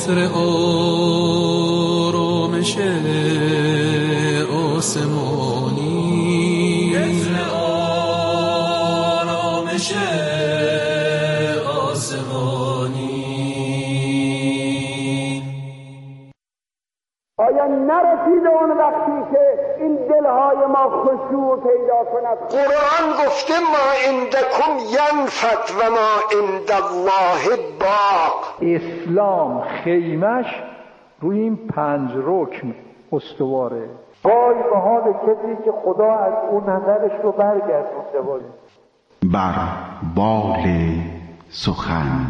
عطر آرامش آسمانی، عطر آرامش آسمانی. آیا نرسیده اون وقتی که این دلهای ما خشوع پیدا کند؟ قرآن گفته ما عندکم ینفد و ما عند الله باق. اسلام خیمش روی این 5 رکن استواره. وای به حال کسی که خدا از اون نظرش رو برگردونده باشه. بر بال سخن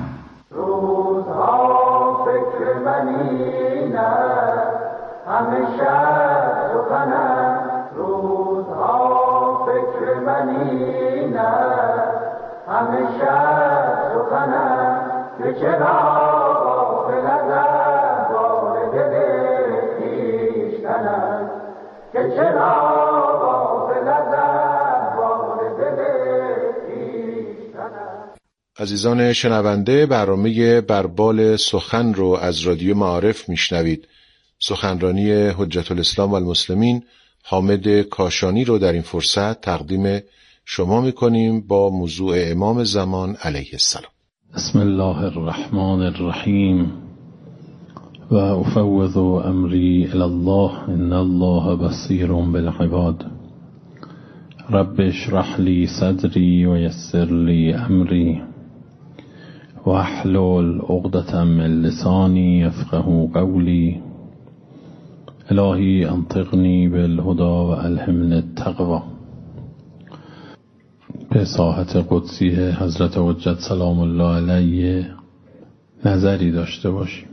روزها فکر منی نه همیشه سخنم، روزها فکر منی نه همیشه سخنم، که چرا غافل از احوال دل خویشتنم، که چرا غافل از احوال دل خویشتنم. عزیزان شنونده، برنامه بربال سخن رو از رادیو معارف میشنوید. سخنرانی حجت الاسلام و المسلمین حامد کاشانی رو در این فرصت تقدیم شما میکنیم با موضوع امام زمان علیه السلام. بسم الله الرحمن الرحیم و افوض امری الی الله ان الله بصیر بالعباد. رب اشرح لی صدری و یسر لی امری واحلل عقدة من لسانی یفقهوا قولی. الهی انطقنی بالهدی و الهمنی التقوی. به ساحت قدسی حضرت حجت سلام الله علیه نظری داشته باشیم.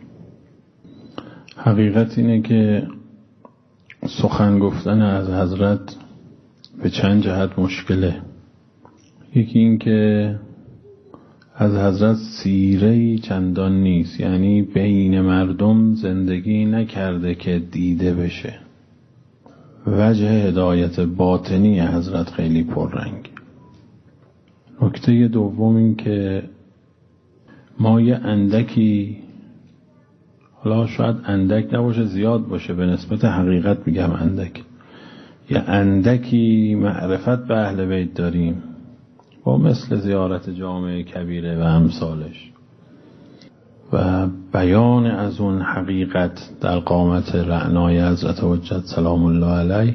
حقیقت اینه که سخن گفتن از حضرت به چند جهت مشکله. یکی این که از حضرت سیره‌ای چندان نیست، یعنی بین مردم زندگی نکرده که دیده بشه. وجه هدایت باطنی حضرت خیلی پررنگ. نکته دوم این که ما یه اندکی، حالا شاید اندک نباشه زیاد باشه، به نسبت حقیقت میگم اندک، یه اندکی معرفت به اهل بیت داریم با مثل زیارت جامع کبیره و امثالش و بیان از اون حقیقت در قامت رعنای حضرت حجت سلام الله علیه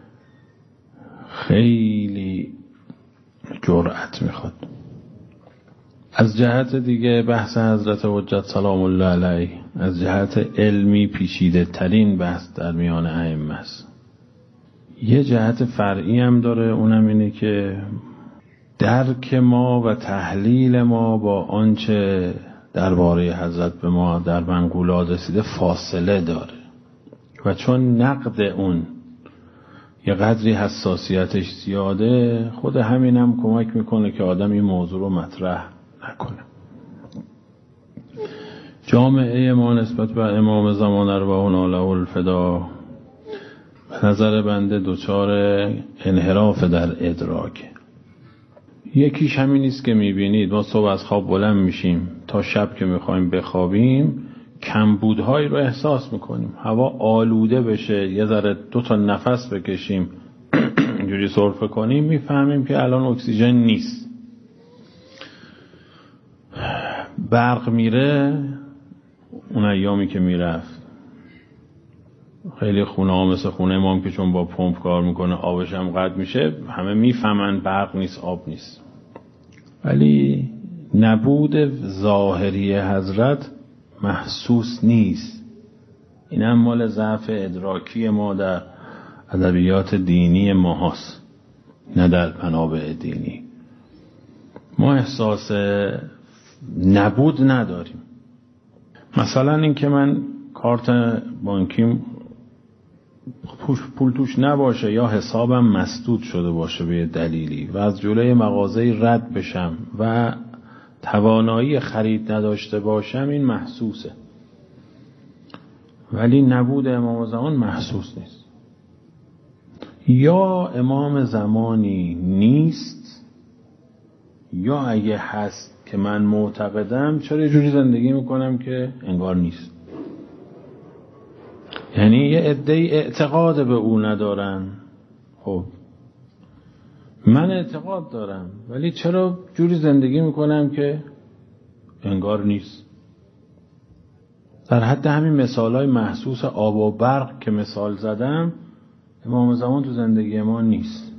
خیلی جرأت میخواد. از جهت دیگه بحث حضرت حجت سلام الله علیه از جهت علمی پیچیده ترین بحث در میان ائمه است. یه جهت فرعی هم داره، اونم اینه که درک ما و تحلیل ما با آنچه درباره حضرت به ما در منقولات رسیده فاصله داره و چون نقد اون یه قدری حساسیتش زیاده، خود همین هم کمک میکنه که آدم این موضوع رو مطرح نکنه. جامعه ما نسبت به امام زمان ارواحنا له الفدا به نظر بنده دچار انحراف در ادراک. یکیش همین نیست که میبینید ما صبح از خواب بلند میشیم تا شب که میخوایم بخوابیم کمبودهایی رو احساس میکنیم. هوا آلوده بشه، یه ذره 2 تا نفس بکشیم اینجوری سرفه کنیم میفهمیم که الان اکسیژن نیست. برق میره، اون ایامی که میرفت خیلی خونه ها مثل خونه ما هم که چون با پمپ کار میکنه آبش هم قطع میشه، همه میفهمن برق نیست، آب نیست. ولی نبود ظاهری حضرت محسوس نیست. این هم مال ضعف ادراکی ما در ادبیات دینی ما هست، نه در منابع دینی. ما احساس نبود نداریم. مثلا این که من کارت بانکیم پول توش نباشه یا حسابم مسدود شده باشه به دلیلی و از جلوی مغازه رد بشم و توانایی خرید نداشته باشم، این محسوسه. ولی نبود امام زمان محسوس نیست. یا امام زمانی نیست، یا اگه هست که من معتقدم چرا یه جوری زندگی میکنم که انگار نیست. یعنی یه عده‌ای اعتقاد به او ندارن. خب من اعتقاد دارم ولی چرا جوری زندگی میکنم که انگار نیست؟ در حد همین مثالای محسوس آب و برق که مثال زدم، امام زمان تو زندگی ما نیست.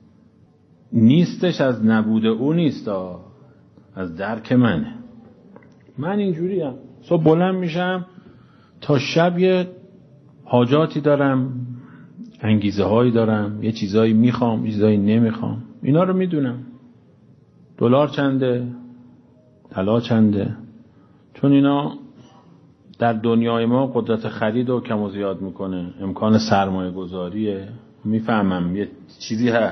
نیستش از نبود او نیست، از درک منه. من اینجوریم، صبح بلند میشم تا شب یه حاجاتی دارم، انگیزه هایی دارم، یه چیزایی میخوام، یه چیزایی نمیخوام. اینا رو میدونم. دلار چنده، طلا چنده، چون اینا در دنیای ما قدرت خرید رو کم و زیاد میکنه، امکان سرمایه گذاریه. میفهمم یه چیزی هست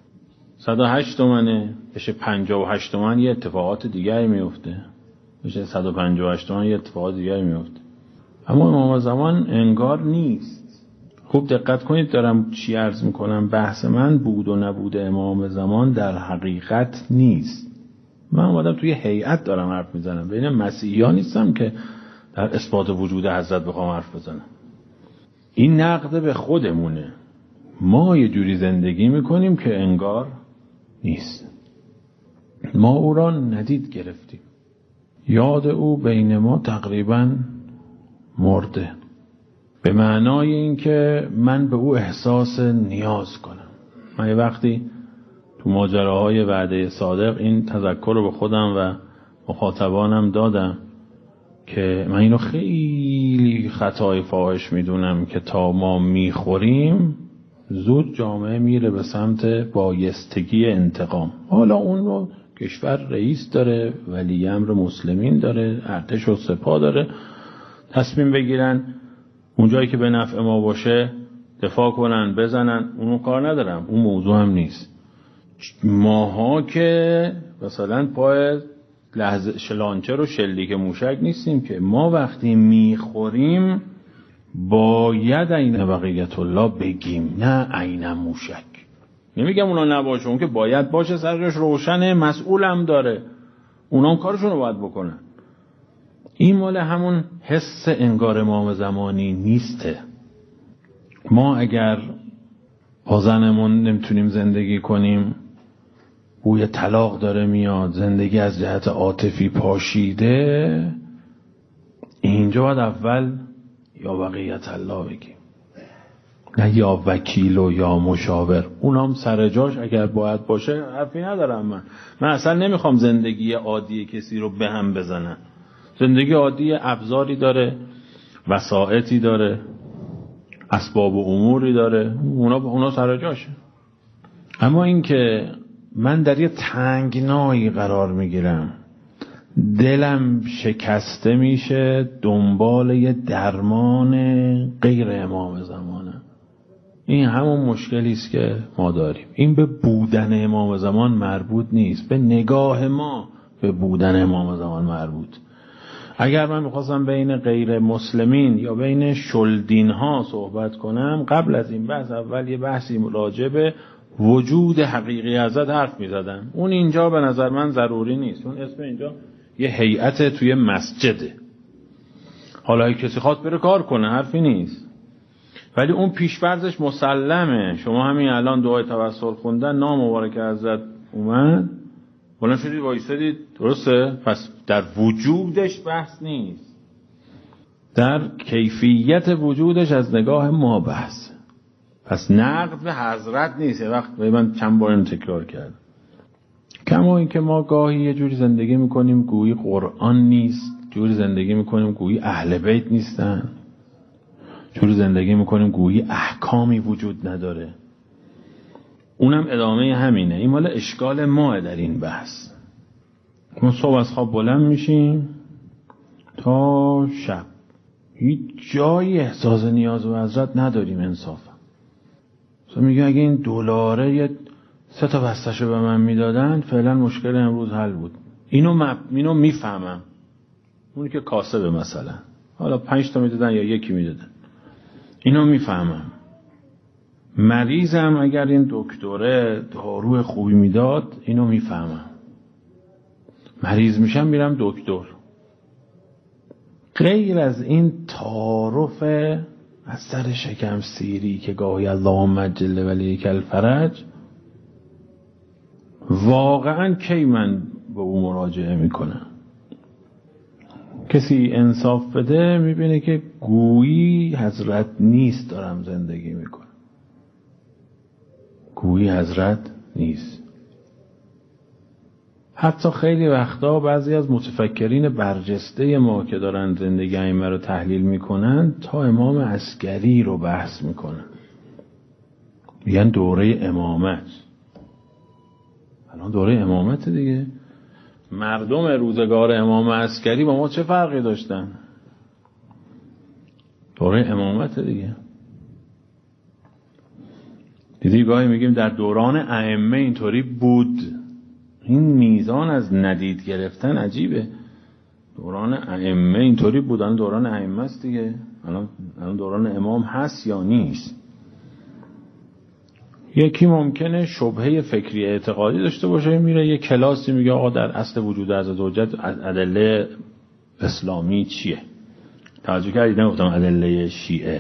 108 تومنه بشه 58 تومن، یه اتفاقات دیگری میفته، بشه 158 تومن، یه اتفاقات دیگری میفته. اما امام زمان انگار نیست. خوب دقت کنید دارم چی عرض میکنم. بحث من بود و نبود امام زمان در حقیقت نیست. من اومدم توی هیئت دارم حرف میزنم، بین مسیحیان نیستم که در اثبات وجود حضرت بخوام حرف بزنم. این نقد به خودمونه. ما یه جوری زندگی میکنیم که انگار نیست. ما او را ندید گرفتیم. یاد او بین ما تقریبا مرده، به معنای این که من به او احساس نیاز کنم. من یه وقتی تو ماجراهای وعده صادق این تذکر رو به خودم و مخاطبانم دادم که من اینو خیلی خطای فاحش میدونم که تا ما میخوریم زود جامعه میره به سمت بایستگی انتقام. حالا اون رو کشور رئیس داره، ولی امر مسلمین داره، ارتش و سپاه داره، تصمیم بگیرن اونجایی که به نفع ما باشه دفاع کنن، بزنن. اونو کار ندارم، اون موضوع هم نیست. ماها که مثلا پای لانچر و شلیک موشک نیستیم که. ما وقتی میخوریم باید عین بقیت الله بگیم، نه عین موشک. نمیگم اونا نباشه، اون که باید باشه، سرش روشنه، مسئولم داره، اونا هم کارشون رو باید بکنن. این مال همون حس انگار امام زمانی نیسته. ما اگر با زنمون نمیتونیم زندگی کنیم، بوی طلاق داره میاد، زندگی از جهت عاطفی پاشیده، اینجا باید اول یا بقیت الله بگیم، نه یا وکیل و یا مشاور. اونام سر جاش اگر باید باشه، حرفی ندارم. من اصلا نمیخوام زندگی عادی کسی رو به هم بزنم. زندگی عادی ابزاری داره، وسائطی داره، اسباب و اموری داره، اونا سر جاشه. اما این که من در یه تنگنایی قرار میگیرم، دلم شکسته میشه، دنبال یه درمان غیر امام زمانه. این همون مشکلی است که ما داریم. این به بودن امام زمان مربوط نیست، به نگاه ما به بودن امام زمان مربوط. اگر من میخواستم بین غیر مسلمین یا بین شلدین ها صحبت کنم، قبل از این بحث اول یه بحثی راجع به وجود حقیقی حضرت حرف میزدم. اون اینجا به نظر من ضروری نیست. اون اسم اینجا یه هیئت توی مسجده. حالا کسی خواست بره کار کنه، حرفی نیست. ولی اون پیش‌فرضش مسلمه. شما همین الان دعای توسل خوندن، نام مبارک حضرت اومد، بلند شدید وایسادید، درسته؟ پس در وجودش بحث نیست، در کیفیت وجودش از نگاه ما بحث. پس نقد به حضرت نیست. یه وقت من چند بار اینو تکرار کردم. کما این که ما گاهی یه جوری زندگی میکنیم گویی قرآن نیست، جوری زندگی میکنیم گویی اهل بیت نیستن، جوری زندگی میکنیم گویی احکامی وجود نداره. اونم ادامه همینه. این مال اشکال ماه در این بحث. ما صبح از خواب بلند میشیم تا شب هیچ جایی احساس نیاز به حضرت نداریم. انصافا میگه اگه این دلاره یه 3 تا بسته‌شو به من میدادن فعلا مشکل امروز حل بود. اینو میفهمم. اونی که کاسبه مثلا، حالا 5 تا میدادن یا 1 میدادن، اینو میفهمم. مریضم اگر این دکتره دارو خوبی میداد، اینو میفهمم. مریض میشم میرم دکتر. غیر از این تعارف از سر شکم سیری که گاهی اللهم جل ولیک الفرج، واقعا کی من به او مراجعه میکنم؟ کسی انصاف بده میبینه که گویی حضرت نیست دارم زندگی میکنم، گویی حضرت نیست. حتی خیلی وقتا بعضی از متفکرین برجسته ما که دارن زندگی ائمه رو تحلیل میکنن تا امام عسکری رو بحث میکنن، میگن دوره امامت. الان دوره امامت دیگه. مردم روزگار امام عسکری با ما چه فرقی داشتن؟ دوره امامت دیگه. دیدی گاهی میگیم در دوران ائمه اینطوری بود. این میزان از ندید گرفتن عجیبه. دوران ائمه اینطوری بودن، دوران ائمه است دیگه. الان دوران امام هست یا نیست؟ یکی ممکنه شبهه فکری اعتقادی داشته باشه، میره یه کلاسی میگه آقا در اصل وجود عزوجل ادله اسلامی چیه؟ توجه کردید نگفتم ادله شیعه.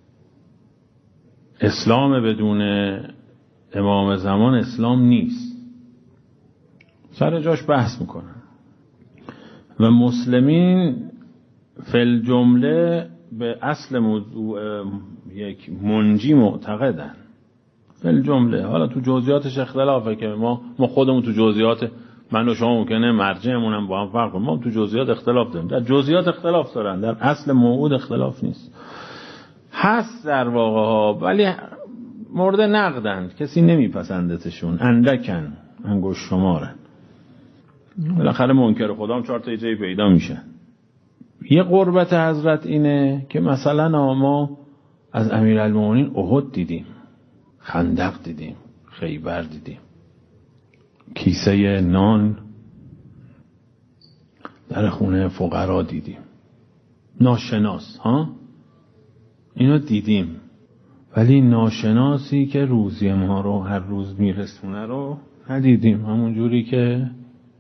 اسلام بدون امام زمان اسلام نیست. سر جاش بحث میکنن. و مسلمین فل جمله به اصل موضوع یک منجی معتقدن. فل جمله. حالا تو جزئیاتش اختلافه که ما خودمون تو جزئیات، من و شما ممکنه مرجعمون هم با هم فرق کنه، ما تو جزئیات اختلاف داریم. در جزئیات اختلاف دارن، در اصل موعود اختلاف نیست. هست در واقع ها، ولی مورد نقدن، کسی نمیپسندتشون، اندکن، انگشت شمارن. بالاخره منکر خدا هم 4 تا جایی پیدا میشن. یه قربت حضرت اینه که مثلا ما از امیرالمومنین احد دیدیم، خندق دیدیم، خیبر دیدیم، کیسه نان در خونه فقرا دیدیم. ناشناس ها اینو دیدیم، ولی ناشناسی که روزی ما رو هر روز میرسونه رو ندیدیم. همون جوری که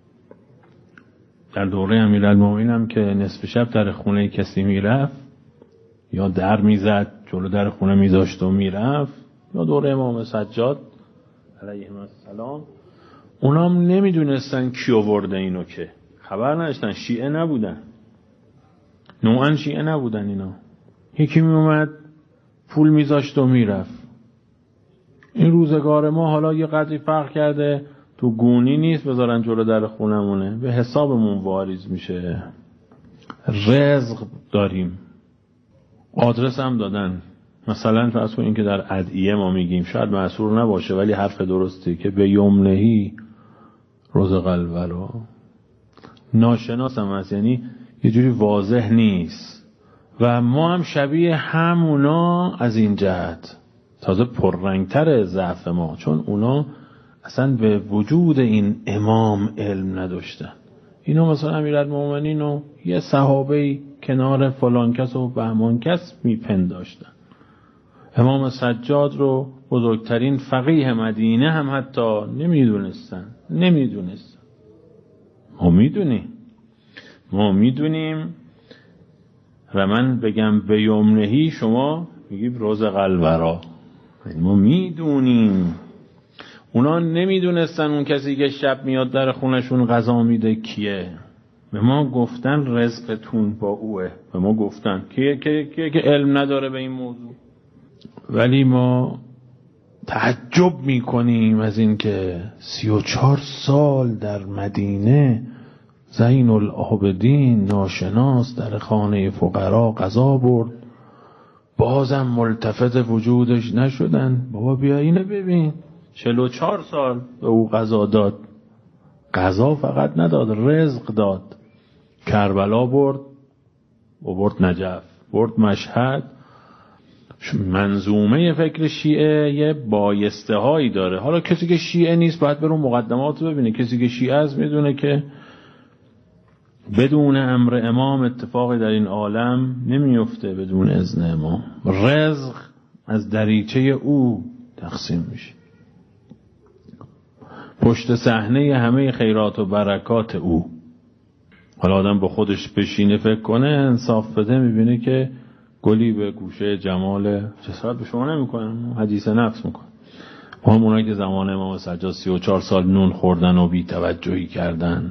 در دوره امیرالمومنین هم که نصف شب در خونه کسی میرفت یا در میزد، جلو در خونه میذاشت و میرفت، یا دوره امام سجاد علیه السلام، اونام نمیدونستن کی آورده اینو، که خبر نداشتن، شیعه نبودن، نوعا شیعه نبودن اینا. یکی میومد پول میذاشت و میرفت. این روزگار ما حالا یه قدری فرق کرده، تو گونی نیست بذارن جلو در خونمونه، به حسابمون واریز میشه. رزق داریم، آدرس هم دادن. مثلا فرض کنین که در ادعیه ما میگیم، شاید معصور نباشه ولی حرف درستی، که به یمنهی رزق الورا. ناشناس هم هست، یعنی یه جوری واضح نیست. و ما هم شبیه همونا از این جهت، تازه پررنگتر ضعف ما، چون اونا اصلا به وجود این امام علم نداشتن. اینا مثلا امیرالمومنین و یه صحابه کنار فلان کس و بهمان کس میپنداشتن. امام سجاد رو بزرگترین فقیه مدینه هم حتی نمیدونستن. ما میدونیم. و من بگم به یمنهی، شما میگی رزق الورا. ما میدونیم. اونا نمیدونستن اون کسی که شب میاد در خونشون غذا میده کیه. به ما گفتن رزقتون با اوه. به ما گفتن کیه که علم نداره به این موضوع. ولی ما تعجب میکنیم از این که 34 سال در مدینه زین العابدین ناشناس در خانه فقرا غذا برد، بازم ملتفت وجودش نشدن. بابا بیا اینو ببین، 44 سال به او غذا داد. غذا فقط نداد، رزق داد. کربلا برد، برد نجف، برد مشهد. منظومه فکر شیعه یه بایسته هایی داره. حالا کسی که شیعه نیست باید برون مقدمات رو ببینه. کسی که شیعه است میدونه که بدون امر امام اتفاقی در این عالم نمیفته، بدون اذن امام. رزق از دریچه او تقسیم میشه، پشت صحنه همه خیرات و برکات او. حالا آدم با خودش بشینه فکر کنه، انصاف بده، میبینه که گلی به گوشه جمال جسارت به شما نمیکنن، حدیث نفس میکنن. همونایی که زمان امام سجاد 34 سال نون خوردن و بی توجهی کردن،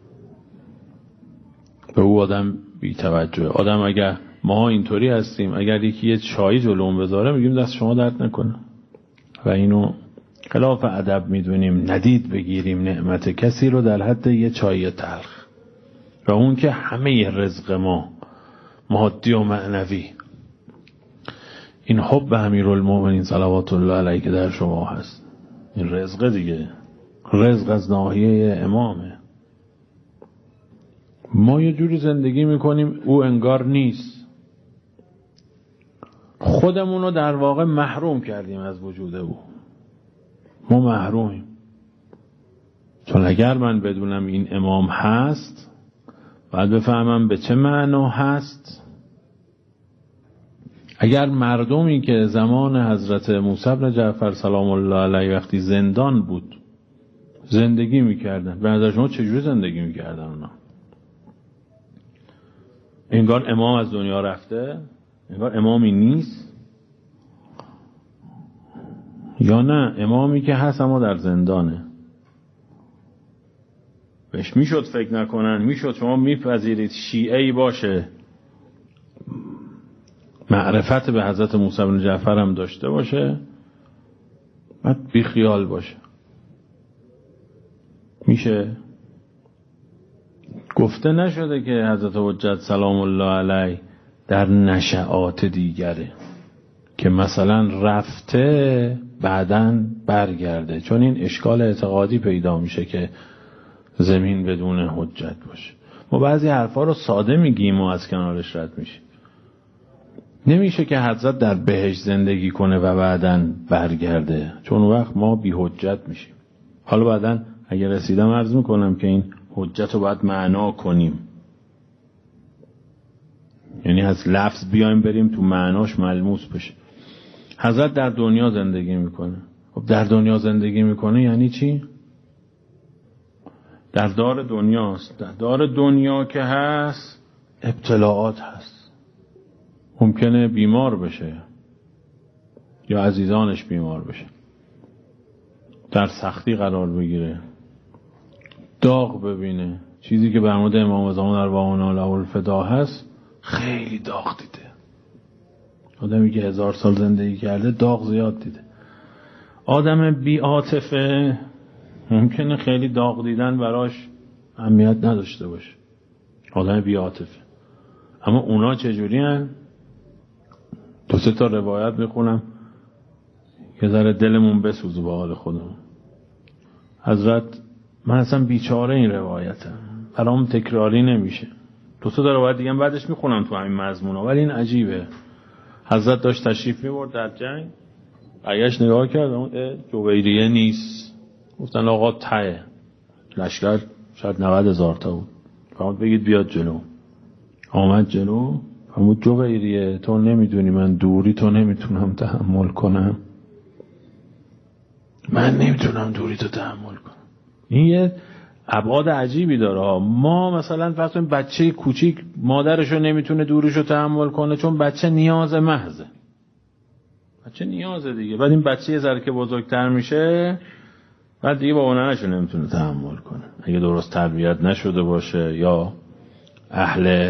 به او آدم بی توجه. آدم اگر ما اینطوری هستیم، اگر یکی یه چای جلوم بذاره میگیم دست شما درد نکنه و اینو خلاف ادب میدونیم. ندید بگیریم نعمت کسی رو در حد یه چای تلخ، و اون که همه رزق ما مادی و معنوی. این حب امیرالمومنین صلوات الله علیه که در شما هست، این رزق دیگه، رزق از ناحیه امامه. ما یه جوری زندگی میکنیم او انگار نیست، خودمونو در واقع محروم کردیم از وجود او. ما محرومیم. چون اگر من بدونم این امام هست، باید بفهمم به چه معنا هست. اگر مردمی که زمان حضرت موسی بن جعفر سلام الله علیه وقتی زندان بود زندگی میکردن، به نظر شما چجوری زندگی میکردن اونا؟ انگار امام از دنیا رفته؟ انگار امامی نیست؟ یا نه امامی که هست اما در زندانه؟ بهش میشد فکر نکنن؟ میشد شما میپذیرید شیعه‌ای باشه معرفت به حضرت موسی بن جعفر هم داشته باشه بعد بیخیال باشه؟ میشه؟ گفته نشده که حضرت حجت سلام الله علیه در نشأات دیگره که مثلا رفته بعدن برگرده، چون این اشکال اعتقادی پیدا میشه که زمین بدون حجت باشه. ما بعضی حرفا رو ساده میگیم و از کنارش رد میشیم. نمیشه که حضرت در بهشت زندگی کنه و بعدن برگرده، چون وقت ما بی حجت میشیم. حالا بعدن اگر رسیدم عرض میکنم که این حجت رو باید معنا کنیم، یعنی از لفظ بیایم بریم تو معناش ملموس بشه. حضرت در دنیا زندگی میکنه. خب در دنیا زندگی میکنه یعنی چی؟ در دار دنیاست. در دار دنیا که هست ابتلاعات هست، ممکنه بیمار بشه یا عزیزانش بیمار بشه، در سختی قرار بگیره، داغ ببینه. چیزی که بر مورد امام زمان در واقعنا له الفدا هست خیلی داغ دیده. آدمی که 1000 سال زندگی کرده داغ زیاد دیده. آدم بی عاطفه ممکنه خیلی داغ دیدن براش اهمیت نداشته باشه، آدم بی عاطفه. اما اونا چجوری هن؟ 2-3 تا روایت بخونم که ذره دلمون بسوزه با حال خودمون. حضرت من اصلا بیچاره این روایتم، برام تکراری نمیشه. 2-3 تا روایت دیگه بعدش میخونم تو همین مضمونا، ولی این عجیبه. حضرت داشت تشریف میبرد در جنگ، برگشت نگاه کرد اون جویریه نیست. گفتن آقا ته لشکر شاید 90,000 تا بود، فرمود بگید بیاد جلو. آمد جلو، فرمود جویریه تو نمیدونی من دوری تو نمیتونم تحمل کنم، من نمیتونم دوری تو تحمل کنم. این یه ابعاد عجیبی داره. ما مثلا فرض کنیم بچه کوچیک مادرشو نمیتونه دورشو تحمل کنه چون بچه نیاز محضه، بچه نیازه دیگه. بعد این بچه یه ذره که بزرگتر میشه بعد دیگه با ننشو نمیتونه تحمل کنه اگه درست تربیت نشده باشه یا اهل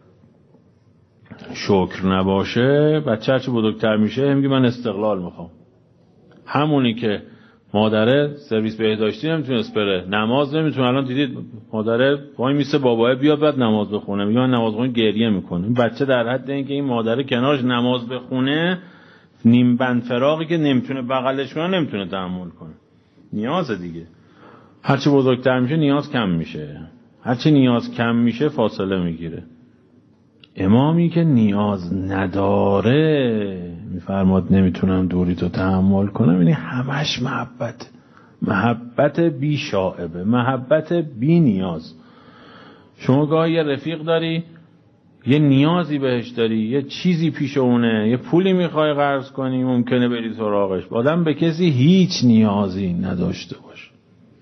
شکر نباشه. بچه هرچی بزرگتر میشه میگه من استقلال میخوام. همونی که مادره سرویس بهداشتی نمیتونست بره، نماز نمیتونه، الان دیدید مادره وای میسه باباه بیاد بعد نماز بخونه، میگه من نماز بخونم، گریه میکنه. این بچه در حد اینکه این مادره کنارش نماز بخونه نیم بند فراقی که نمیتونه بغلش کنه نمیتونه تحمل کنه. نیاز دیگه. هرچی بزرگتر میشه نیاز کم میشه، هرچی نیاز کم میشه فاصله میگیره. امامی که نیاز نداره میفرماد نمیتونم دوری تو تحمل کنم، یعنی همش محبت بی شائبه، محبت بی نیاز. شما گاهی یه رفیق داری یه نیازی بهش داری، یه چیزی پیش اونه، یه پولی میخوای قرض کنی، ممکنه بری سراغش. آدم به کسی هیچ نیازی نداشته باشه،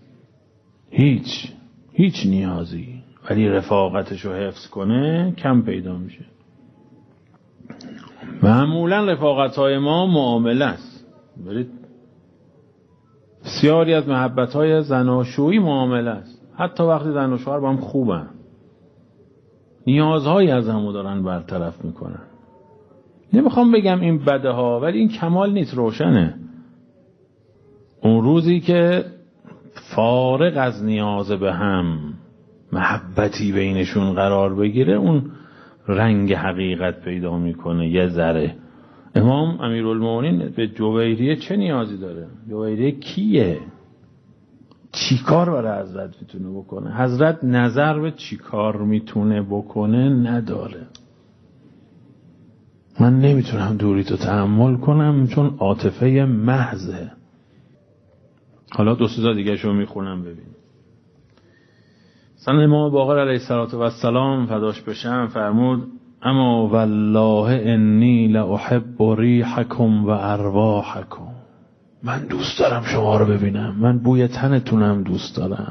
هیچ نیازی، ولی رفاقتشو حفظ کنه کم پیدا میشه. معمولا رفاقت‌های ما معامله است. برید بسیاری از محبت‌های زناشویی معامله است. حتی وقتی زن و شوهر با هم خوبن، نیازهایی از همو دارن برطرف میکنن. نمیخوام بگم این بده ها، ولی این کمال نیست، روشنه. اون روزی که فارغ از نیاز به هم محبتی بینشون قرار بگیره، اون رنگ حقیقت پیدا میکنه یه ذره. امام امیرالمومنین به جویریه چه نیازی داره؟ جویریه کیه؟ چی کار برای حضرت میتونه بکنه؟ حضرت نظر به چی کار میتونه بکنه نداره. من نمیتونم دوریتو تحمل کنم چون عاطفه محضه. حالا دو سه تا دیگه شو میخونم ببین. مثلا امام باقر علیه السلام فداش بشم فرمود: اما والله انی لاحب ریحکم و ارواحکم. من دوست دارم شما رو ببینم، من بوی تنتونم دوست دارم،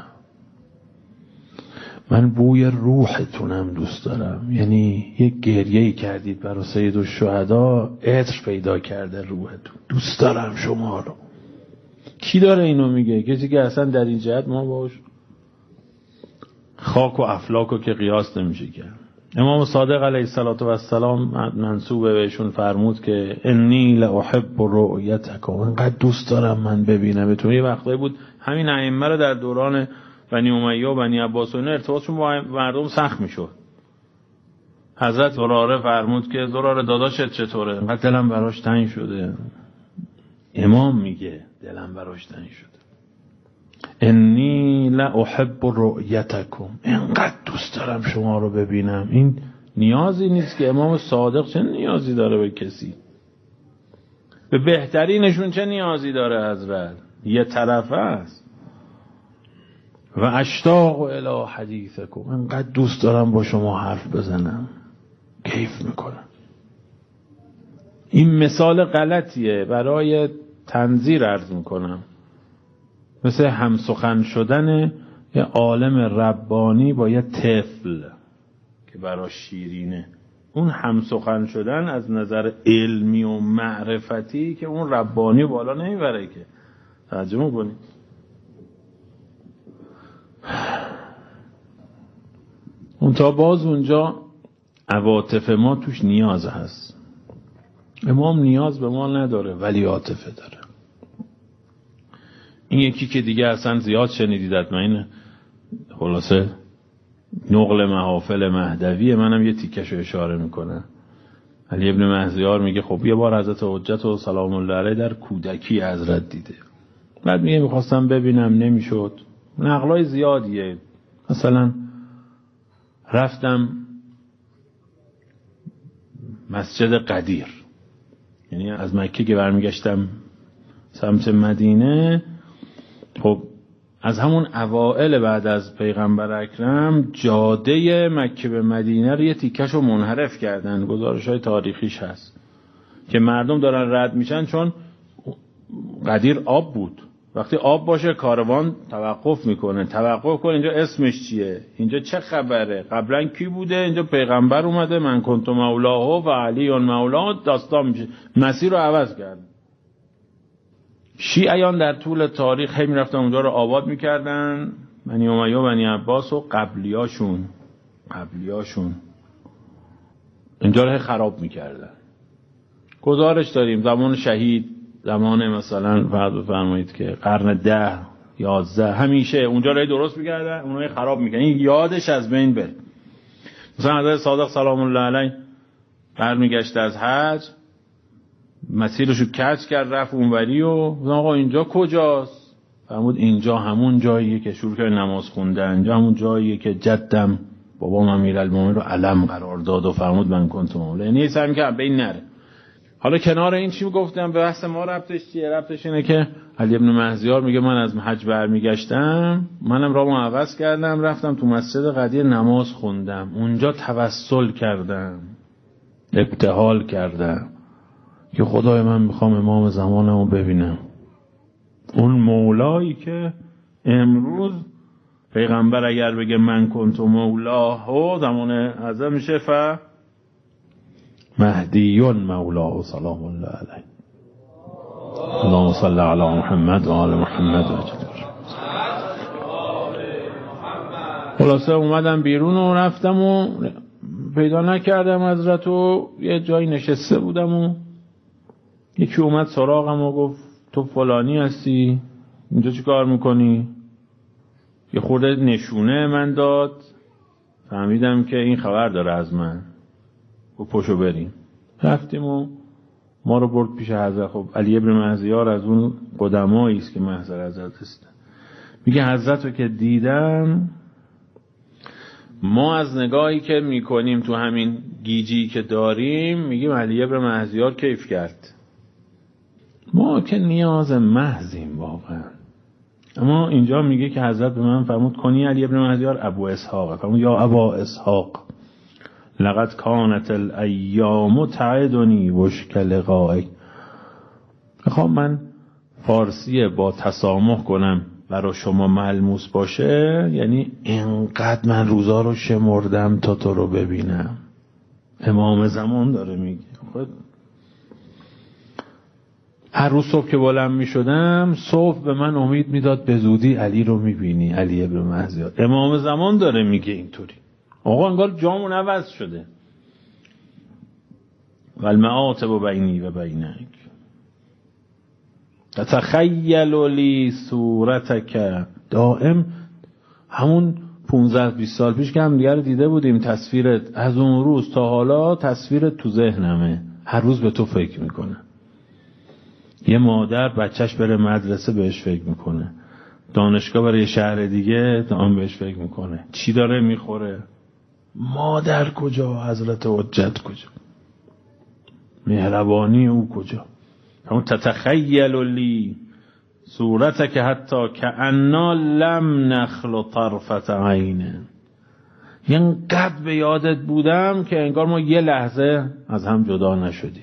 من بوی روحتونم دوست دارم. یعنی یک گریه‌ای کردید برای سیدالشهدا، عطر پیدا کرده روحتون، دوست دارم شما رو. کی داره اینو میگه؟ کسی که اصلا در این جهت ما باش خاک و افلاک که قیاس نمیشه کرد. امام صادق علیه السلام منسوب بهشون فرمود که انی لاحب رؤیتکم، انقدر دوست دارم من ببینمتون. یه وقتایی بود همین ائمه رو در دوران بنی امیه و بنی عباس و ارتباطشون با مردم سخت میشد. حضرت زراره فرمود که زراره داداشت چطوره؟ انقدر دلم براش تنگ شده. امام میگه دلم براش تنگ شده. انی لاحب رؤیتکم، انقدر دوست دارم شما رو ببینم. این نیازی نیست که امام صادق چه نیازی داره به کسی؟ به بهترینشون چه نیازی داره حضرت؟ یه طرفه است. و اشتاق الی حدیثکم، انقدر دوست دارم با شما حرف بزنم، کیف میکنم. این مثال غلطیه، برای تنظیر عرض میکنم. مثل همسخن شدن یه عالم ربانی با یه طفل که برای شیرینه. اون همسخن شدن از نظر علمی و معرفتی که اون ربانی بالا نمیبره که. ترجمه کنید. اون تا باز اونجا عواطف ما توش نیاز هست. امام نیاز به ما نداره ولی عاطفه داره. این یکی که دیگه اصلا زیاد شنیدید حتما، این خلاصه نقل محافل مهدوی، منم یه تیکشو اشاره میکنه. علی ابن مهزیار میگه خب یه بار حضرت حجت و سلام الله علیه در کودکی حضرت دیده. بعد میگه میخواستم ببینم نمیشد. نقلای زیادیه. مثلا رفتم مسجد قدیر، یعنی از مکه که برمیگشتم سمت مدینه، خب از همون اوائل بعد از پیغمبر اکرم جاده مکه به مدینه رو یه تیکشو منحرف کردن. گزارش‌های تاریخیش هست که مردم دارن رد میشن، چون قدیر آب بود. وقتی آب باشه کاروان توقف میکنه. توقف کن اینجا اسمش چیه، اینجا چه خبره، قبلا کی بوده، اینجا پیغمبر اومده، من کنت مولاه و علی مولاه، داستان میشه. مسیر رو عوض کرد. شیعیان در طول تاریخ هم میرفتن اونجا رو آباد میکردن، بنی امیه و بنی عباس و قبلیاشون اینجا رو خراب میکردن. گزارش داریم زمان شهید، زمان مثلا فرض بفرمایید که قرن 10 11 همیشه اونجا رو درست میکردن، اونها رو خراب میکردن. این یادش از بین بره. مثلا حضرت صادق سلام الله علیه برمیگشت از حج، مسیرشو کج کرد، رفت اونوری و آقا اینجا کجاست؟ فرمود اینجا همون جاییه که شروع کرد نماز خوندن، اینجا همون جاییه که جدم بابام امیرالمومنین رو علم قرار داد و فرمود من کنت مولا. یعنی سعی می‌کرد بین نره. حالا کنار این چی گفتم به بحث ما ربطش چیه؟ ربطش اینه که علی ابن مهزیار میگه من از حج برمیگشتم، منم رامو عوض کردم، رفتم تو مسجد قدیر نماز خوندم، اونجا توسل کردم، ابتهال کردم که خدای من میخوام امام زمانمو ببینم، اون مولایی که امروز پیغمبر اگر بگه من کنت مولاه و زمان اعظم میشه مهدی مولاه سلام الله علیه. اللهم صل علی محمد و آل محمد و عجل. خلاصه اومدم بیرون و رفتم و پیدا نکردم حضرت و یه جایی نشسته بودم و یکی اومد سراغم و گفت تو فلانی هستی؟ اینجا چی کار میکنی؟ یه خورده نشونه من داد، فهمیدم که این خبر داره از من. گفت پشو بریم. رفتیم و ما رو برد پیش حضرت. خب علی ابن مهزیار از اون قدمایی است که محضر حضرت است. میگه حضرت رو که دیدم، ما از نگاهی که میکنیم تو همین گیجی که داریم میگیم علی ابن مهزیار کیف کرد. ما که نیاز محضیم واقعا. اما اینجا میگه که حضرت به من فرمود کنی علی ابن مهزیار ابو اسحاق. فرمود یا ابا اسحاق لقد کانت الایام تعدنی وشک لقائک. میخوام من فارسی با تسامح کنم برای شما ملموس باشه، یعنی اینقدر من روزا رو شمردم تا تو رو ببینم. امام زمان داره میگه. هر روز صبح که بلند میشدم صبح به من امید میداد به زودی علی رو میبینی، علی ابن مهزیار. امام زمان داره میگه اینطوری. آقا انگار جامون عوض شده. والمعاتب بینی و بینک تتخیل لی صورتک. دائم همون 15-20 سال پیش که هم دیگه رو دیده بودیم، تصویرت از اون روز تا حالا تصویرت تو ذهنمه. هر روز به تو فکر میکنه. یه مادر بچهش بره مدرسه بهش فکر میکنه، دانشگاه برای شهر دیگه آن بهش فکر میکنه، چی داره میخوره، مادر کجا، حضرت حجت کجا، مهربانی او کجا. همون تتخیل لی صورتک حتی کأنا لم نخل طرفت عینه. اینقدر به یادت بودم که انگار ما یه لحظه از هم جدا نشدیم.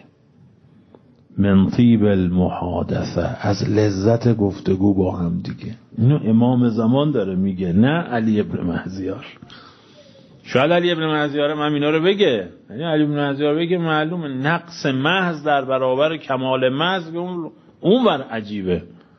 من طیب المحادثه، از لذت گفتگو با هم دیگه. اینو امام زمان داره میگه، نه علی ابن مهزیار. شاید علی ابن مهزیار من اینا رو بگه، یعنی علی ابن مهزیار بگه معلومه نقص محض در برابر کمال محض، اون ور عجیبه.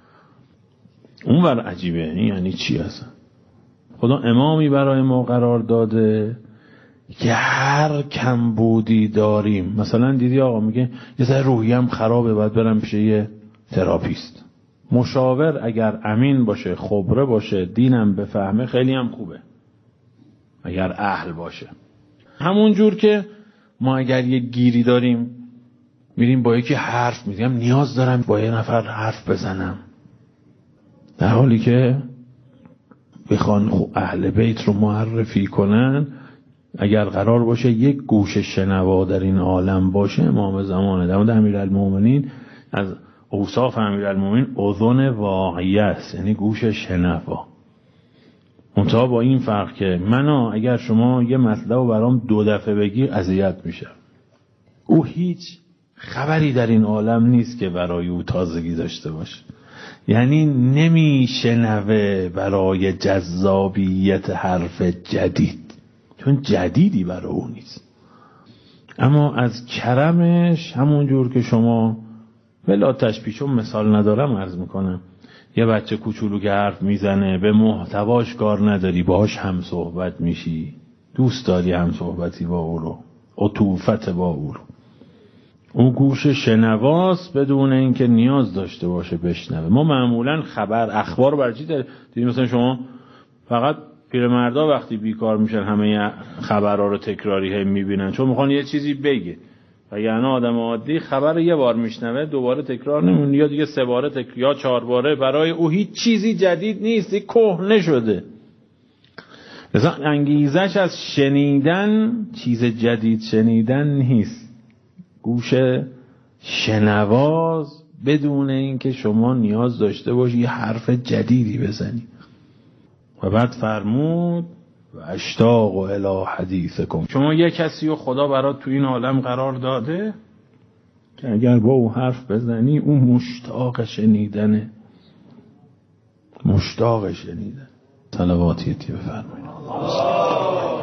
اون ور عجیبه. این یعنی چی اصلا؟ خدا امامی برای ما قرار داده که هر کمبودی داریم، مثلا دیدی آقا میگه یه ذره روحیم خرابه باید برم پیش یه تراپیست. مشاور اگر امین باشه، خبره باشه، دینم بفهمه، خیلی هم خوبه اگر اهل باشه. همون جور که ما اگر یه گیری داریم میریم با یکی حرف میزنیم، نیاز دارم با یه نفر حرف بزنم، در حالی که بخوان اهل بیت رو معرفی کنن، اگر قرار باشه یک گوش شنوا در این عالم باشه امام زمانه. در مورد امیرالمومنین از اوصاف امیرالمومنین اذن واعیه است، یعنی گوش شنوا. منتها با این فرق که منو اگر شما یه مطلب برام 2 دفعه بگی اذیت میشم. او هیچ خبری در این عالم نیست که برای او تازگی داشته باشه، یعنی نمیشنوه برای جذابیت حرف جدید، چون جدیدی برای او نیست. اما از کرمش همون جور که شما بلا تشبیه، چون مثال ندارم عرض میکنم، یه بچه کوچولو که حرف میزنه به محتواش کار نداری، باهاش هم صحبت میشی، دوست داری هم صحبتی با او رو، عطوفت با او رو. اون گوش شنواست بدون اینکه نیاز داشته باشه بشنوه. ما معمولا خبر اخبار برای چی دیدیم؟ مثلا شما فقط پیرمردا وقتی بیکار میشن همه خبرها رو تکراری میبینن، چون میخوان یه چیزی بگه. و یعنی آدم عادی خبر یه بار میشنوه دوباره تکرار نمی‌کنه، یا دیگه 3 باره یا 4 باره. برای او هیچ چیزی جدید نیست، کهنه شده. مثلا انگیزش از شنیدن چیز جدید شنیدن نیست، گوش شنواز بدون اینکه شما نیاز داشته باشی یه حرف جدیدی بزنی. و بعد فرمود و اشتاق و الی حدیثکم. شما یه کسی رو خدا برات تو این عالم قرار داده که اگر با او حرف بزنی اون مشتاق شنیدنه، مشتاق شنیدن. صلواتیتی بفرمایید.